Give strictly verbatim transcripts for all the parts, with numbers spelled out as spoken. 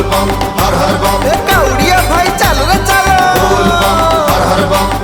बम हर हर बम। काउड़िया भाई चलो रे चलो। बोल बम हर हर बम।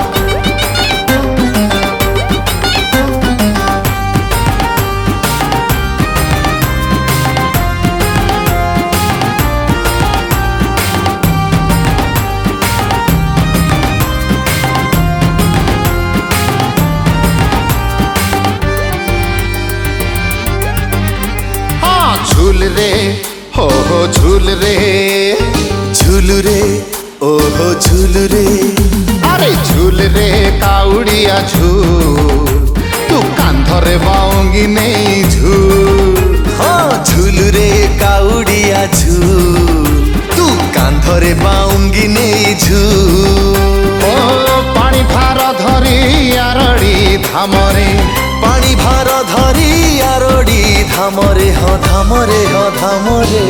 झूल रे हो हो झूल रे, झूल रे ओ हो झूल रे, अरे झूल रे काउड़िया झूल, तू कांधरे बाऊंगी नहीं झूल। हाँ झूल रे काउड़िया झूल, तू कांधरे बाऊंगी नहीं झूल। ओ पानी भार धरी आरड़ी धामरे, पानी भार धरी आरड़ी धामरे हाँ धामरे हाँ धामरे।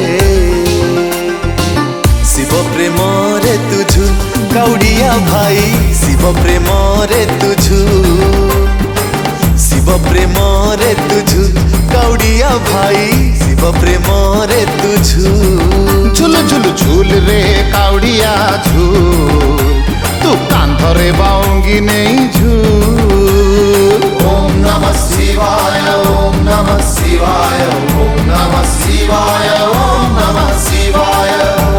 शिव प्रेम रे तुझु काउड़िया भाई, शिव प्रेम रे तुझु, शिव प्रेम रे तुझु काउड़िया भाई, शिव प्रेम रे तुझु। झूल झूल झूल रे काउड़िया झूल, तू कांधरे बाऊंगी नहीं झूल। ओम नमः शिवाय ओम नमः शिवाय ओम नमः शिवाय ओम नमः शिवाय।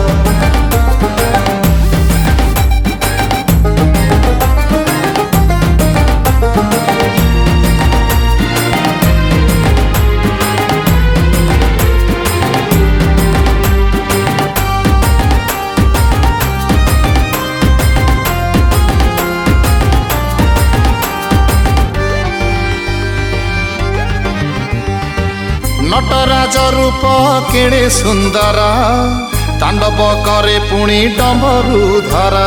नटराज रूप केड़े सुंदर, तांडव करे पुणी डंबरू धरा।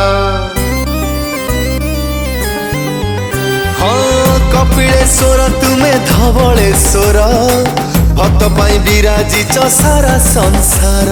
हाँ कपिलेश्वर तुमे धवलेश्वर, भक्त पाई विराजिच सारा संसार।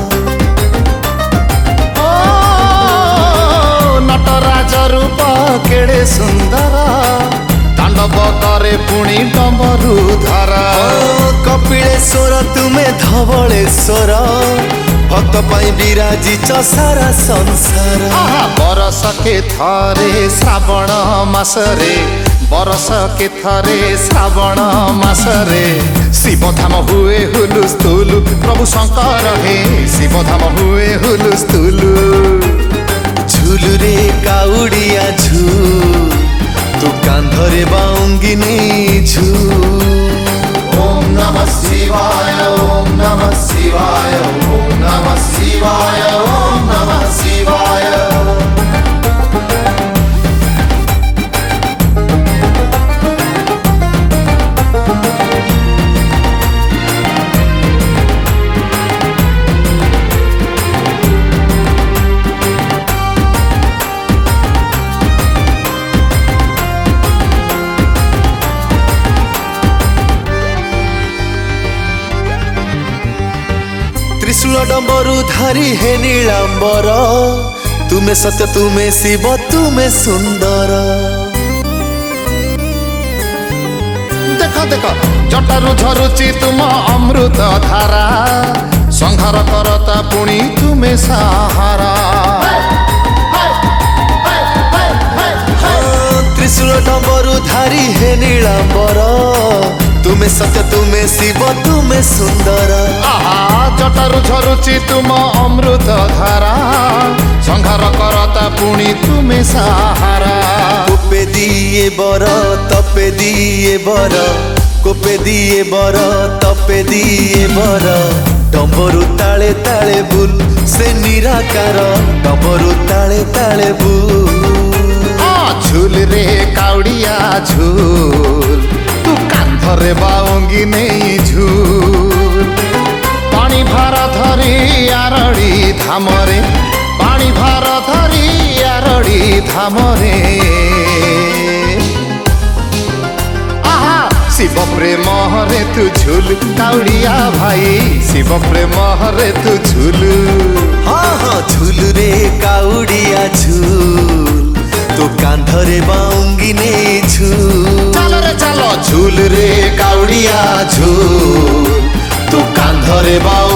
ओ नटराज रूप केड़े सुंदर, तांडव करे पुणी डंबरू धरा। कपिलेश्वर तुमे धवलेश्वर, भक्त पाई विराजिच सारा संसार। आहा बरस के थरे श्रावण मासरे, बरस के थरे श्रावण मासरे, शिवधाम हुए हुलुस्थुलु प्रभु शंकर हे, शिवधाम हुए हुलुस्थुलु। झूल रे काउड़िया झूल, तू कांधरे बाऊंगी नहीं झूल। ओम नमः शिवाय ओम नमः शिवाय ओम नमः शिवाय ओम नमः शिवाय। त्रिशूल डंबरु धारी हे नीलांबर, तुमे सत्य तुमे शिव तुमे सुंदर। देख देख जटारु झरुची तुम अमृत धारा, संहार करता पुणी तुमे सहारा। त्रिशूल डंबरु धारी हे नीलांबर, तुमे सत्य तुमे शिव तुमे सुंदर। आहा जटारु झरुची तुम अमृत धारा, संहार करता पुणी तुमे सहारा। कोपे दिए बर तपे दिए बर, कोपे दिए बर तपे दिए बर, डंबरु ताले ताले बुल से निराकार, डंबरु ताले ताले बुल। झूल रे काउड़िया झूल, तू कांधरे बाऊंगी नहीं झूल। पानी भार धरी आरड़ी धामरे, पानी भार धरी आरड़ी धामरे। आहा शिव प्रेम रे तू झूल काउड़िया भाई, शिव प्रेम रे तू झूल। हाँ हाँ झूल रे काउड़िया झूल, तो कांधरे बाऊंगी नहीं झूल। चलो रे चलो झूल रे काउड़िया झूल, तू कांधरे बाऊ